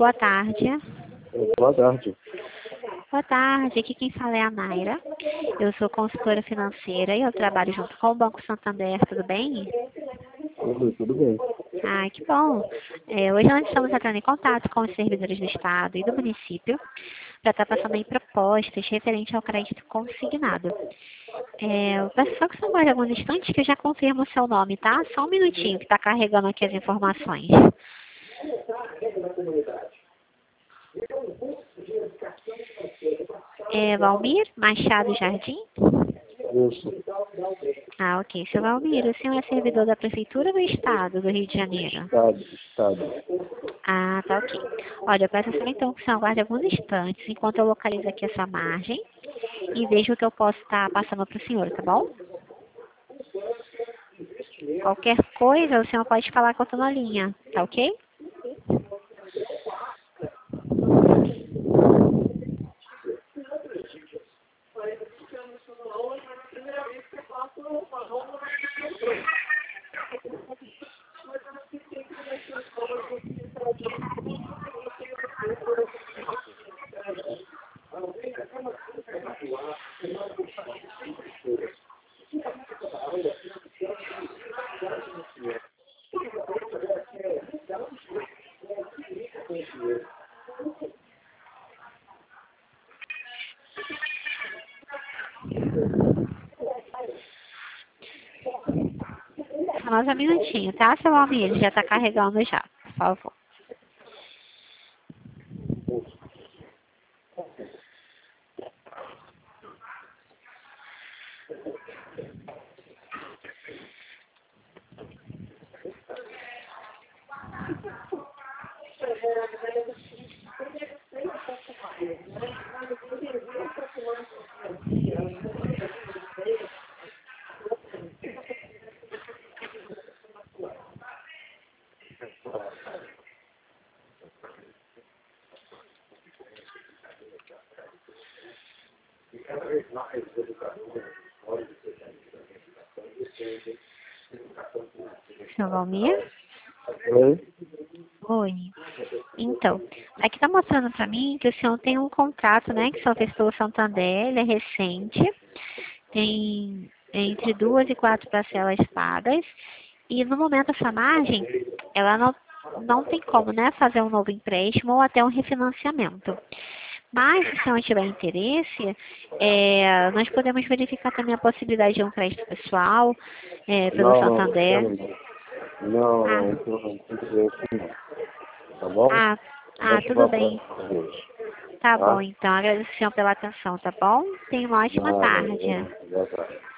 boa tarde. Boa tarde. Boa tarde, aqui quem fala é a Naira. Eu sou consultora financeira e eu trabalho junto com o Banco Santander, tudo bem? Tudo bem. Ah, que bom. Hoje nós estamos entrando em contato com os servidores do Estado e do município para estar passando em propostas referente ao crédito consignado. Eu peço só que você aguarde alguns instantes que eu já confirmo o seu nome, tá? Só um minutinho que está carregando aqui as informações. Valmir Machado Jardim? Isso. Ah, ok. Seu Valmir, o senhor é servidor da Prefeitura ou do Estado do Rio de Janeiro? Estado. Ah, tá ok. Olha, eu peço só então que o senhor aguarde alguns instantes enquanto eu localizo aqui essa margem e vejo o que eu posso estar passando para o senhor, tá bom? Qualquer coisa, o senhor pode falar que eu estou na linha, tá ok? Só mais um minutinho, tá, seu Valmir? Ele já está carregando já, por favor. Seu Valmir? Oi? Oi. Então, aqui está mostrando para mim que o senhor tem um contrato, né, que o senhor fez pelo Santander, ele é recente, tem entre 2 e 4 parcelas pagas, e no momento essa margem, ela não tem como, né, fazer um novo empréstimo ou até um refinanciamento. Mas, se o senhor tiver interesse, nós podemos verificar também a possibilidade de um crédito pessoal pelo Santander. Não, Ah, não interesse não. Tá bom? tudo bem. Tá bom, Tá? então. Agradeço, senhor, pela atenção, tá bom? Tenha uma ótima Nada, tarde. boa tarde.